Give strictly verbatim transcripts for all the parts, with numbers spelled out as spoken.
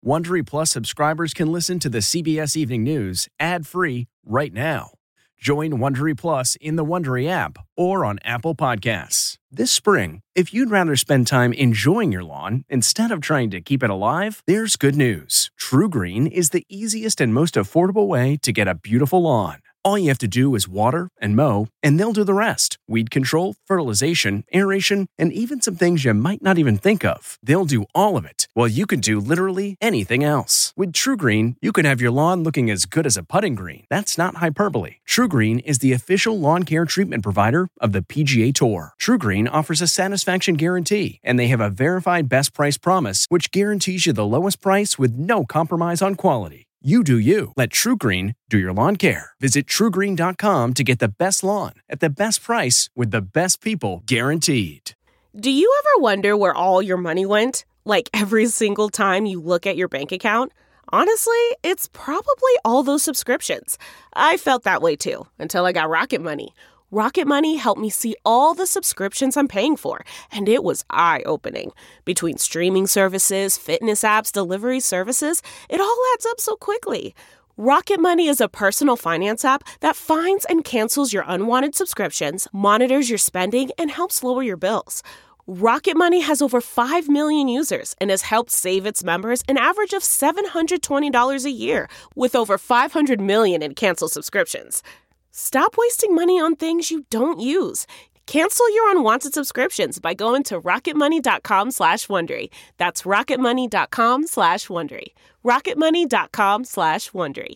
Wondery Plus subscribers can listen to the C B S Evening News ad-free right now. Join Wondery Plus in the Wondery app or on Apple Podcasts. This spring, if you'd rather spend time enjoying your lawn instead of trying to keep it alive, there's good news. TruGreen is the easiest and most affordable way to get a beautiful lawn. All you have to do is water and mow, and they'll do the rest. Weed control, fertilization, aeration, and even some things you might not even think of. They'll do all of it, while you can do literally anything else. With TruGreen, you can have your lawn looking as good as a putting green. That's not hyperbole. TruGreen is the official lawn care treatment provider of the P G A Tour. TruGreen offers a satisfaction guarantee, and they have a verified best price promise, which guarantees you the lowest price with no compromise on quality. You do you. Let TruGreen do your lawn care. Visit True Green dot com to get the best lawn at the best price with the best people guaranteed. Do you ever wonder where all your money went? Like every single time you look at your bank account? Honestly, it's probably all those subscriptions. I felt that way too, until I got Rocket Money. Rocket Money helped me see all the subscriptions I'm paying for, and it was eye-opening. Between streaming services, fitness apps, delivery services, it all adds up so quickly. Rocket Money is a personal finance app that finds and cancels your unwanted subscriptions, monitors your spending, and helps lower your bills. Rocket Money has over five million users and has helped save its members an average of seven hundred twenty dollars a year, with over five hundred million in canceled subscriptions. Stop wasting money on things you don't use. Cancel your unwanted subscriptions by going to rocketmoney.com slash Wondery. That's rocketmoney.com slash Wondery. rocketmoney.com slash Wondery.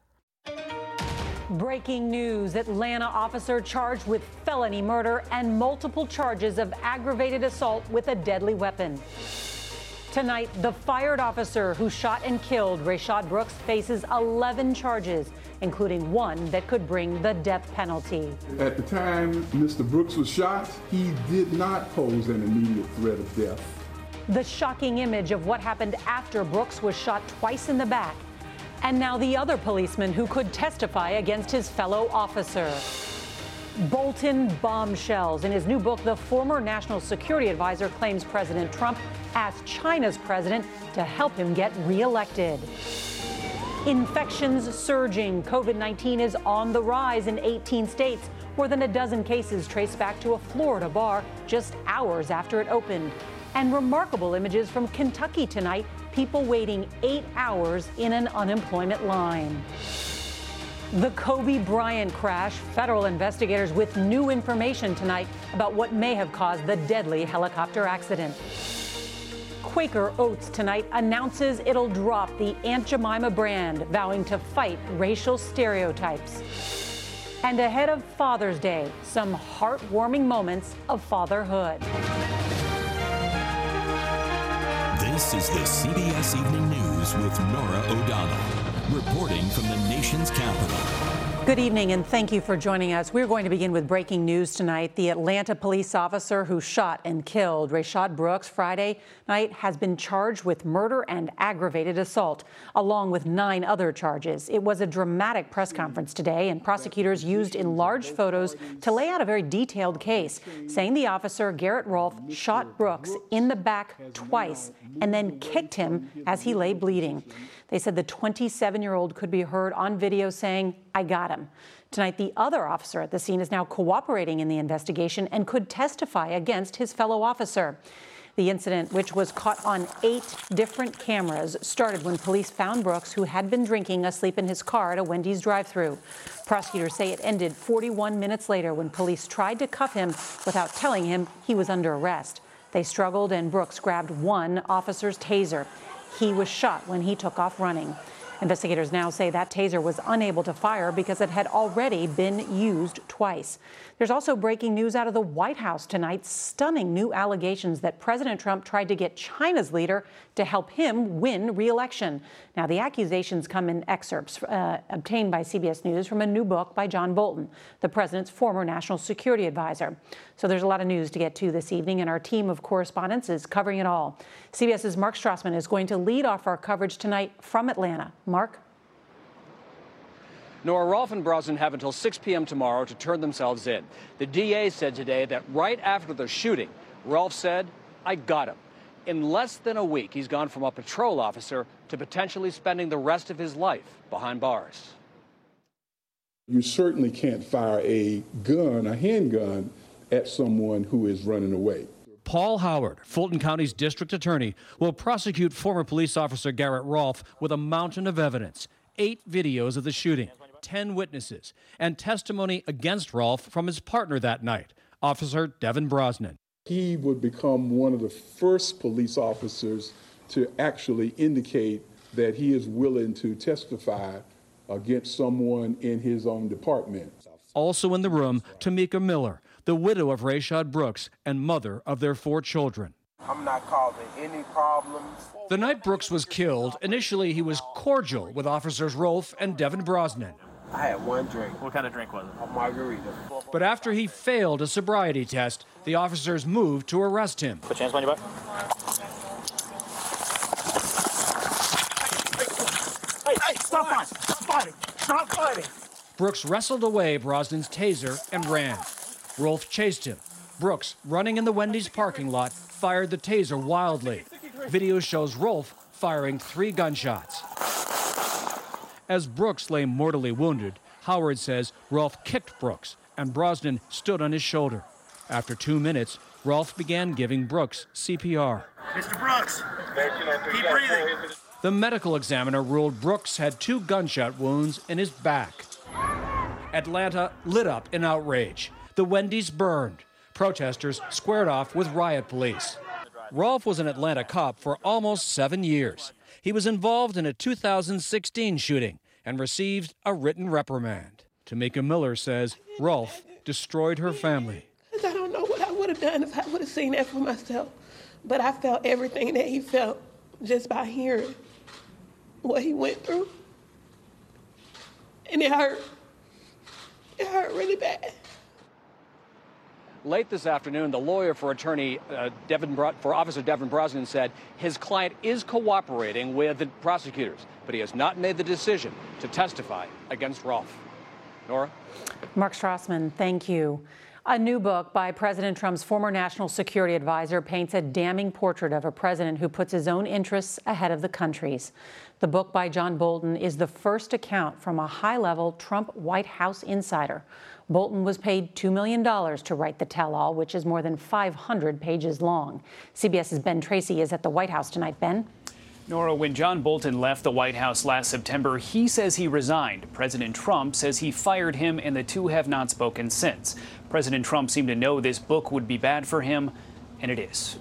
Breaking news. Atlanta officer charged with felony murder and multiple charges of aggravated assault with a deadly weapon. Tonight, the fired officer who shot and killed Rayshard Brooks faces eleven charges, including one that could bring the death penalty. At the time Mister Brooks was shot, he did not pose an immediate threat of death. The shocking image of what happened after Brooks was shot twice in the back. And now the other policeman who could testify against his fellow officer. Bolton bombshells. In his new book, the former national security advisor claims President Trump asked China's president to help him get reelected. Infections surging. COVID nineteen is on the rise in eighteen states. More than a dozen cases traced back to a Florida bar just hours after it opened. And remarkable images from Kentucky tonight. People waiting eight hours in an unemployment line. The Kobe Bryant crash. Federal investigators with new information tonight about what may have caused the deadly helicopter accident. Quaker Oats tonight announces it'll drop the Aunt Jemima brand, vowing to fight racial stereotypes. And ahead of Father's Day, some heartwarming moments of fatherhood. This is the C B S Evening News with Norah O'Donnell, reporting from the nation's capital. Good evening, and thank you for joining us. We're going to begin with breaking news tonight. The Atlanta police officer who shot and killed Rayshard Brooks Friday night has been charged with murder and aggravated assault, along with nine other charges. It was a dramatic press conference today, and prosecutors used enlarged photos to lay out a very detailed case, saying the officer, Garrett Rolfe, shot Brooks in the back twice and then kicked him as he lay bleeding. They said the twenty-seven-year-old could be heard on video saying, "I got him." Tonight, the other officer at the scene is now cooperating in the investigation and could testify against his fellow officer. The incident, which was caught on eight different cameras, started when police found Brooks, who had been drinking, asleep in his car at a Wendy's drive-thru. Prosecutors say it ended forty-one minutes later when police tried to cuff him without telling him he was under arrest. They struggled, and Brooks grabbed one officer's taser. He was shot when he took off running. Investigators now say that taser was unable to fire because it had already been used twice. There's also breaking news out of the White House tonight, stunning new allegations that President Trump tried to get China's leader to help him win re-election. Now, the accusations come in excerpts uh, obtained by C B S News from a new book by John Bolton, the president's former national security advisor. So there's a lot of news to get to this evening, and our team of correspondents is covering it all. CBS's Mark Strassman is going to lead off our coverage tonight from Atlanta. Mark? Nora, Rolfe and Brosnan have until six p.m. tomorrow to turn themselves in. The D A said today that right after the shooting, Rolfe said, "I got him." In less than a week, he's gone from a patrol officer to potentially spending the rest of his life behind bars. You certainly can't fire a gun, a handgun, at someone who is running away. Paul Howard, Fulton County's district attorney, will prosecute former police officer Garrett Rolfe with a mountain of evidence. Eight videos of the shooting, ten witnesses, and testimony against Rolfe from his partner that night, Officer Devin Brosnan. He would become one of the first police officers to actually indicate that he is willing to testify against someone in his own department. Also in the room, Tamika Miller, the widow of Rayshard Brooks and mother of their four children. I'm not causing any problems. The night Brooks was killed, initially he was cordial with Officers Rolfe and Devin Brosnan. I had one drink. What kind of drink was it? A margarita. But after he failed a sobriety test, the officers moved to arrest him. Put your hands behind your back. Hey, hey, stop fighting! Stop fighting! Stop fighting! Brooks wrestled away Brosnan's taser and ran. Rolfe chased him. Brooks, running in the Wendy's parking lot, fired the taser wildly. Video shows Rolfe firing three gunshots. As Brooks lay mortally wounded, Howard says Rolfe kicked Brooks and Brosnan stood on his shoulder. After two minutes, Rolfe began giving Brooks C P R. Mister Brooks, keep breathing. The medical examiner ruled Brooks had two gunshot wounds in his back. Atlanta lit up in outrage. The Wendy's burned. Protesters squared off with riot police. Rolfe was an Atlanta cop for almost seven years. He was involved in a two thousand sixteen shooting and received a written reprimand. Tamika Miller says Rolfe destroyed her family. I don't know what I would have done if I would have seen that for myself, but I felt everything that he felt just by hearing what he went through. And it hurt. It hurt really bad. Late this afternoon, the lawyer for attorney uh, Devin Bro- for Officer Devin Brosnan said his client is cooperating with the prosecutors, but he has not made the decision to testify against Rolfe. Nora? Mark Strassman, thank you. A new book by President Trump's former national security advisor paints a damning portrait of a president who puts his own interests ahead of the country's. The book by John Bolton is the first account from a high-level Trump White House insider. Bolton was paid two million dollars to write the tell-all, which is more than five hundred pages long. CBS's Ben Tracy is at the White House tonight. Ben? Nora, when John Bolton left the White House last September, he says he resigned. President Trump says he fired him, and the two have not spoken since. President Trump seemed to know this book would be bad for him, and it is.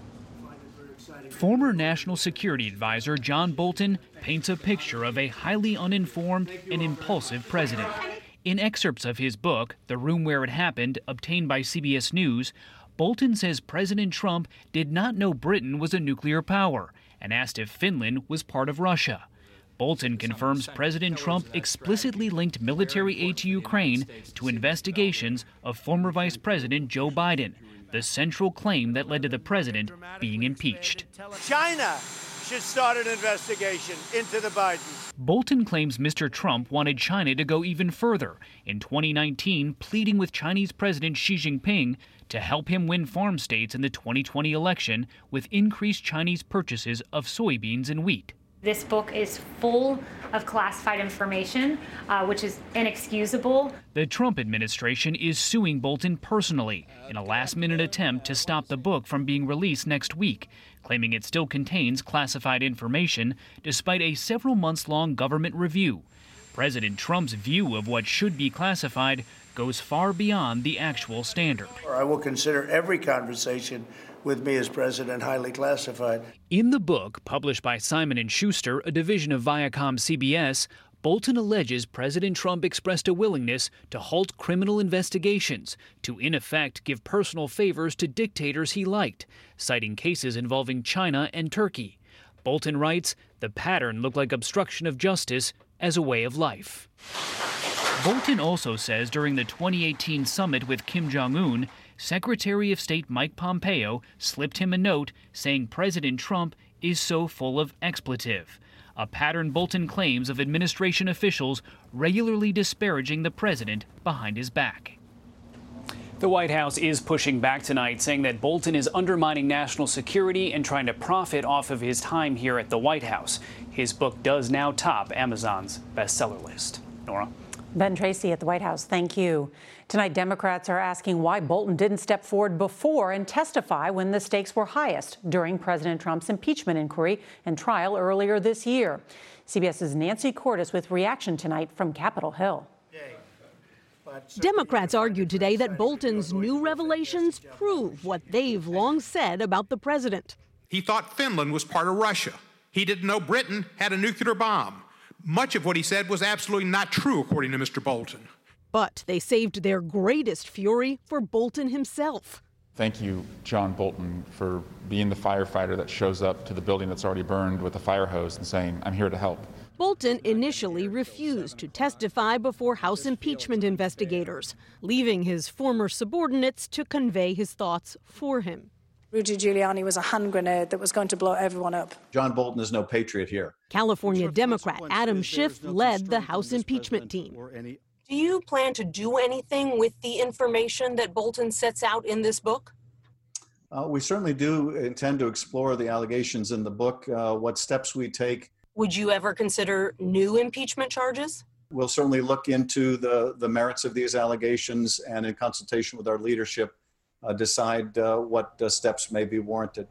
Former National Security Advisor John Bolton paints a picture of a highly uninformed and impulsive president. In excerpts of his book, The Room Where It Happened, obtained by C B S News, Bolton says President Trump did not know Britain was a nuclear power and asked if Finland was part of Russia. Bolton confirms President Trump explicitly linked military aid to Ukraine to investigations of former Vice President Joe Biden, the central claim that led to the president being impeached. China should start an investigation into the Bidens. Bolton claims Mister Trump wanted China to go even further, in twenty nineteen pleading with Chinese President Xi Jinping to help him win farm states in the twenty twenty election with increased Chinese purchases of soybeans and wheat. This book is full of classified information, uh, which is inexcusable. The Trump administration is suing Bolton personally in a last-minute attempt to stop the book from being released next week, claiming it still contains classified information despite a several months-long government review. President Trump's view of what should be classified goes far beyond the actual standard. I will consider every conversation with me as president highly classified. In the book, published by Simon and Schuster, a division of Viacom C B S, Bolton alleges President Trump expressed a willingness to halt criminal investigations, to in effect give personal favors to dictators he liked, citing cases involving China and Turkey. Bolton writes, the pattern looked like obstruction of justice as a way of life. Bolton also says during the twenty eighteen summit with Kim Jong-un, Secretary of State Mike Pompeo slipped him a note saying President Trump is so full of expletive, a pattern Bolton claims of administration officials regularly disparaging the president behind his back. The White House is pushing back tonight, saying that Bolton is undermining national security and trying to profit off of his time here at the White House. His book does now top Amazon's bestseller list. Nora? Ben Tracy at the White House, thank you. Tonight, Democrats are asking why Bolton didn't step forward before and testify when the stakes were highest during President Trump's impeachment inquiry and trial earlier this year. CBS's Nancy Cordes with reaction tonight from Capitol Hill. Democrats argued today that Bolton's new revelations prove what they've long said about the president. He thought Finland was part of Russia. He didn't know Britain had a nuclear bomb. Much of what he said was absolutely not true, according to Mister Bolton. But they saved their greatest fury for Bolton himself. Thank you, John Bolton, for being the firefighter that shows up to the building that's already burned with a fire hose and saying, I'm here to help. Bolton initially refused to testify before House impeachment investigators, leaving his former subordinates to convey his thoughts for him. Rudy Giuliani was a hand grenade that was going to blow everyone up. John Bolton is no patriot here. California Democrat Adam Schiff led the House impeachment team. Do you plan to do anything with the information that Bolton sets out in this book? Uh, we certainly do intend to explore the allegations in the book, uh, what steps we take. Would you ever consider new impeachment charges? We'll certainly look into the, the merits of these allegations and in consultation with our leadership, uh, decide uh, what uh, steps may be warranted.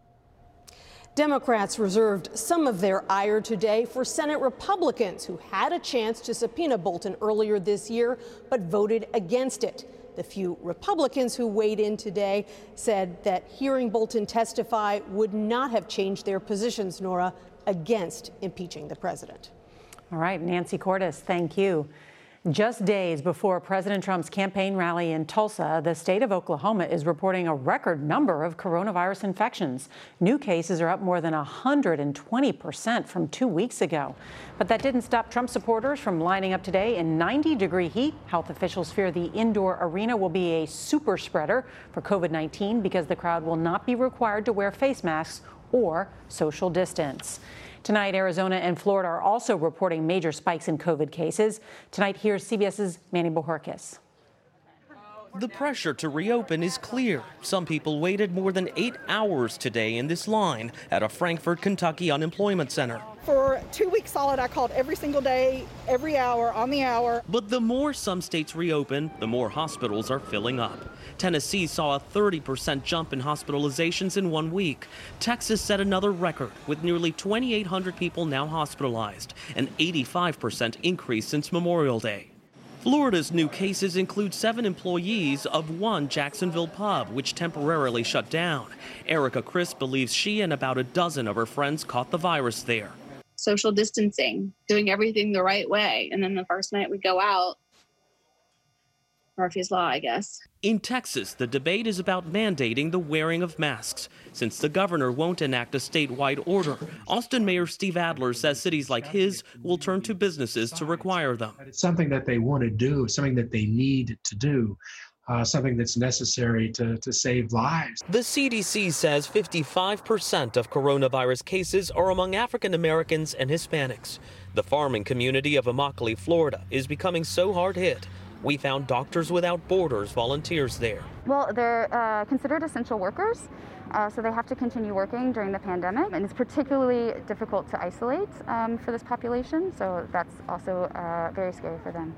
Democrats reserved some of their ire today for Senate Republicans who had a chance to subpoena Bolton earlier this year but voted against it. The few Republicans who weighed in today said that hearing Bolton testify would not have changed their positions, Nora, against impeaching the president. All right, Nancy Cordes, thank you. Just days before President Trump's campaign rally in Tulsa, the state of Oklahoma is reporting a record number of coronavirus infections. New cases are up more than one hundred twenty percent from two weeks ago. But that didn't stop Trump supporters from lining up today in ninety degree heat. Health officials fear the indoor arena will be a super spreader for COVID nineteen because the crowd will not be required to wear face masks or social distance. Tonight, Arizona and Florida are also reporting major spikes in COVID cases. Tonight, here's CBS's Manny Bojorquez. The pressure to reopen is clear. Some people waited more than eight hours today in this line at a Frankfort, Kentucky unemployment center. For two weeks solid, I called every single day, every hour, on the hour. But the more some states reopen, the more hospitals are filling up. Tennessee saw a thirty percent jump in hospitalizations in one week. Texas set another record with nearly twenty-eight hundred people now hospitalized, an eighty-five percent increase since Memorial Day. Florida's new cases include seven employees of one Jacksonville pub, which temporarily shut down. Erica Crisp believes she and about a dozen of her friends caught the virus there. Social distancing, doing everything the right way. And then the first night we go out, Murphy's Law, I guess. In Texas, the debate is about mandating the wearing of masks. Since the governor won't enact a statewide order, Austin Mayor Steve Adler says cities like his will turn to businesses to require them. It's something that they want to do, something that they need to do, uh, something that's necessary to, to save lives. The C D C says fifty-five percent of coronavirus cases are among African Americans and Hispanics. The farming community of Immokalee, Florida, is becoming so hard hit. We found Doctors Without Borders volunteers there. Well, they're uh, considered essential workers, uh, so they have to continue working during the pandemic, and it's particularly difficult to isolate um, for this population, so that's also uh, very scary for them.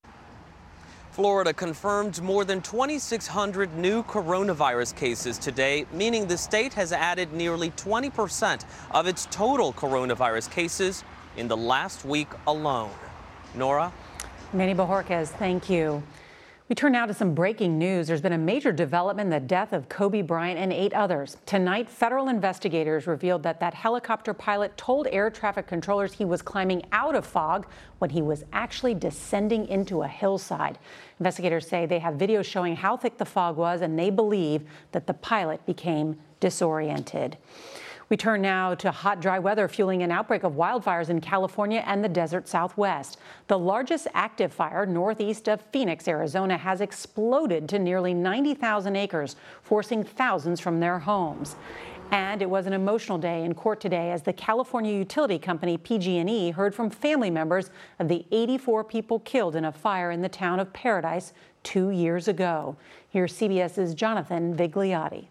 Florida confirmed more than twenty-six hundred new coronavirus cases today, meaning the state has added nearly twenty percent of its total coronavirus cases in the last week alone. Nora? Manny Bojorquez, thank you. We turn now to some breaking news. There's been a major development in the death of Kobe Bryant and eight others. Tonight, federal investigators revealed that that helicopter pilot told air traffic controllers he was climbing out of fog when he was actually descending into a hillside. Investigators say they have video showing how thick the fog was, and they believe that the pilot became disoriented. We turn now to hot, dry weather fueling an outbreak of wildfires in California and the desert Southwest. The largest active fire northeast of Phoenix, Arizona, has exploded to nearly ninety thousand acres, forcing thousands from their homes. And it was an emotional day in court today as the California utility company P G and E heard from family members of the eighty-four people killed in a fire in the town of Paradise two years ago. Here's C B S's Jonathan Vigliotti.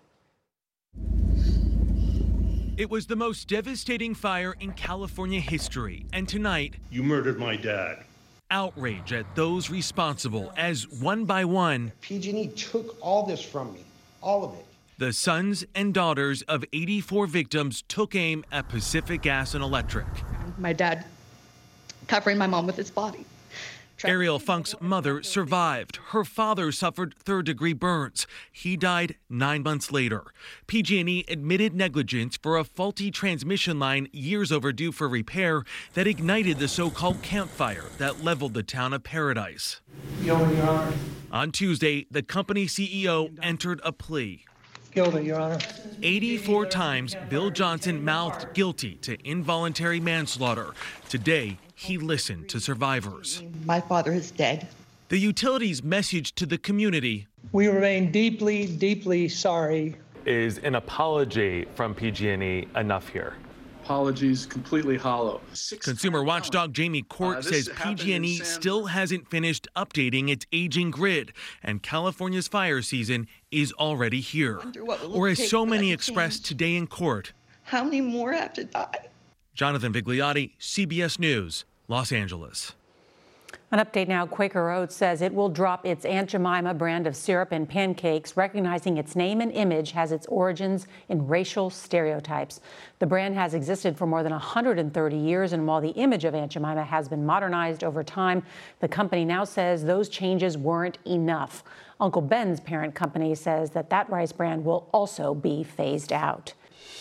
It was the most devastating fire in California history, and tonight, you murdered my dad. Outrage at those responsible as one by one, P G and E took all this from me, all of it. The sons and daughters of eighty-four victims took aim at Pacific Gas and Electric. My dad covering my mom with his body. Ariel Funk's mother survived. Her father suffered third-degree burns. He died nine months later. P G and E admitted negligence for a faulty transmission line years overdue for repair that ignited the so-called campfire that leveled the town of Paradise. Your Honor. On Tuesday, the company C E O entered a plea. Guilty, Your Honor. eighty-four times, Bill Johnson mouthed guilty to involuntary manslaughter. Today, he listened to survivors. My father is dead. The utility's message to the community: We remain deeply, deeply sorry. Is an apology from P G and E enough here? Apologies completely hollow. Consumer watchdog Jamie Court uh, says P G and E still hasn't finished updating its aging grid, and California's fire season is already here. Or as so many expressed today in court, how many more have to die? Jonathan Vigliotti, C B S News, Los Angeles. An update now. Quaker Oats says it will drop its Aunt Jemima brand of syrup and pancakes, recognizing its name and image has its origins in racial stereotypes. The brand has existed for more than one hundred thirty years, and while the image of Aunt Jemima has been modernized over time, the company now says those changes weren't enough. Uncle Ben's parent company says that that rice brand will also be phased out.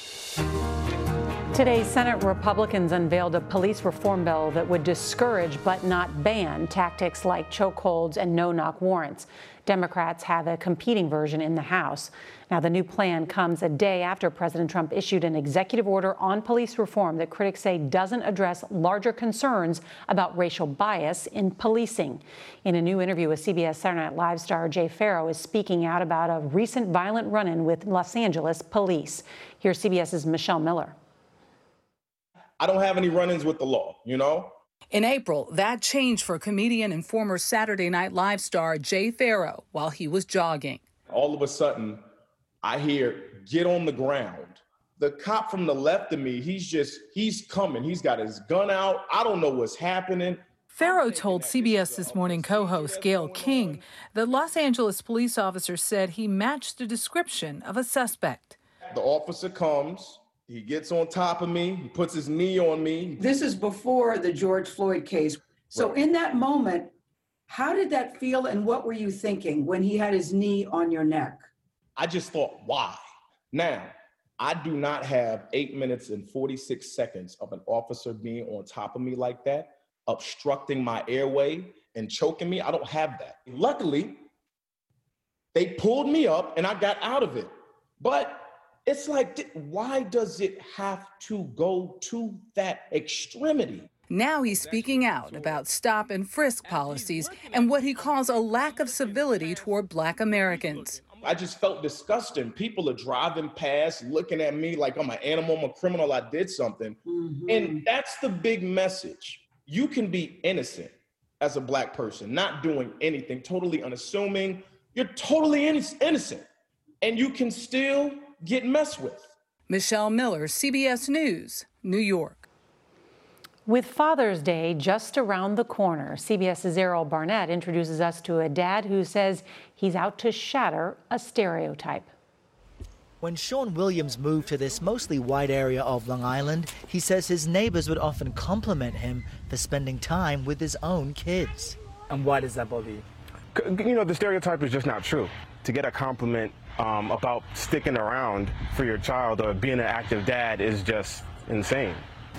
Today, Senate Republicans unveiled a police reform bill that would discourage but not ban tactics like chokeholds and no-knock warrants. Democrats have a competing version in the House. Now, the new plan comes a day after President Trump issued an executive order on police reform that critics say doesn't address larger concerns about racial bias in policing. In a new interview with C B S Saturday Night Live star Jay Farrow is speaking out about a recent violent run-in with Los Angeles police. Here's CBS's Michelle Miller. I don't have any run-ins with the law, you know? In April, that changed for comedian and former Saturday Night Live star Jay Farrow while he was jogging. All of a sudden, I hear, get on the ground. The cop from the left of me, he's just, he's coming. He's got his gun out. I don't know what's happening. Farrow told C B S This Morning co-host Gayle King that Los Angeles police officer said he matched the description of a suspect. The officer comes. He gets on top of me, he puts his knee on me. This is before the George Floyd case. So right. In that moment, how did that feel and what were you thinking when he had his knee on your neck? I just thought, why? Now, I do not have eight minutes and forty-six seconds of an officer being on top of me like that, obstructing my airway and choking me. I don't have that. Luckily, they pulled me up and I got out of it. But it's like, why does it have to go to that extremity? Now he's speaking out about stop and frisk policies and what he calls a lack of civility toward Black Americans. I just felt disgusting. People are driving past, looking at me like I'm an animal, I'm a criminal, I did something. Mm-hmm. And that's the big message. You can be innocent as a Black person, not doing anything, totally unassuming. You're totally innocent, and you can still get messed with. Michelle Miller, C B S News, New York. With Father's Day just around the corner, CBS's Errol Barnett introduces us to a dad who says he's out to shatter a stereotype. When Sean Williams moved to this mostly white area of Long Island, he says his neighbors would often compliment him for spending time with his own kids. And why does that bother you? You know, the stereotype is just not true. To get a compliment Um, about sticking around for your child or being an active dad is just insane.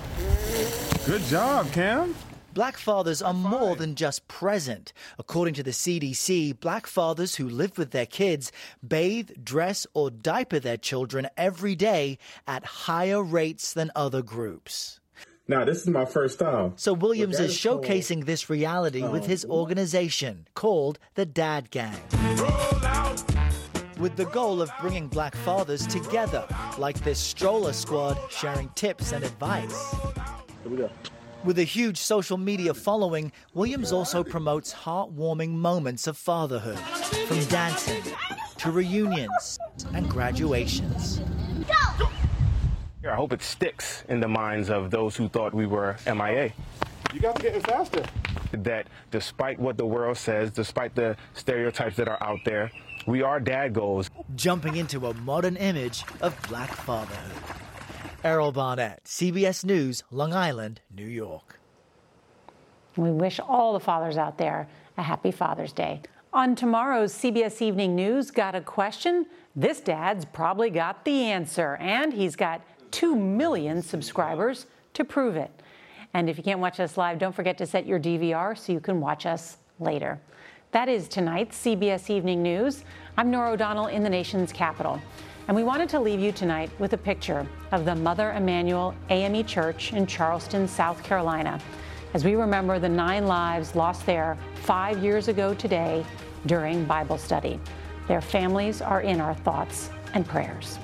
Good job, Cam. Black fathers are more than just present. According to the C D C, Black fathers who live with their kids bathe, dress, or diaper their children every day at higher rates than other groups. Now, this is my first time. So Williams is showcasing called, this reality um, with his organization called the Dad Gang. Roll out. with the goal of bringing Black fathers together, like this stroller squad sharing tips and advice. Here we go. With a huge social media following, Williams also promotes heartwarming moments of fatherhood, from dancing to reunions and graduations. Go! I hope it sticks in the minds of those who thought we were M I A. You got to get it faster. That despite what the world says, despite the stereotypes that are out there, we are dad goals. Jumping into a modern image of Black fatherhood. Errol Barnett, C B S News, Long Island, New York. We wish all the fathers out there a happy Father's Day. On tomorrow's C B S Evening News, got a question? This dad's probably got the answer, and he's got two million subscribers to prove it. And if you can't watch us live, don't forget to set your D V R so you can watch us later. That is tonight's C B S Evening News. I'm Norah O'Donnell in the nation's capital. And we wanted to leave you tonight with a picture of the Mother Emanuel A M E Church in Charleston, South Carolina, as we remember the nine lives lost there five years ago today during Bible study. Their families are in our thoughts and prayers.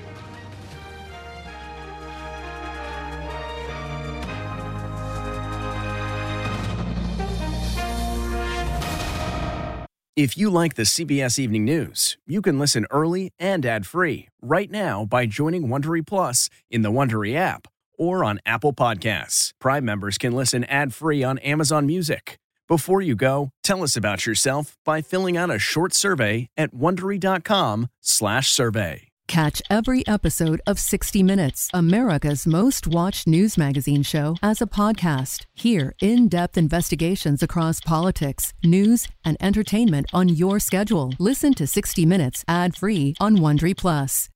If you like the C B S Evening News, you can listen early and ad-free right now by joining Wondery Plus in the Wondery app or on Apple Podcasts. Prime members can listen ad-free on Amazon Music. Before you go, tell us about yourself by filling out a short survey at Wondery.com slash survey. Catch every episode of sixty minutes, America's most watched news magazine show, as a podcast. Hear in-depth investigations across politics, news, and entertainment on your schedule. Listen to sixty minutes ad-free on Wondery Plus.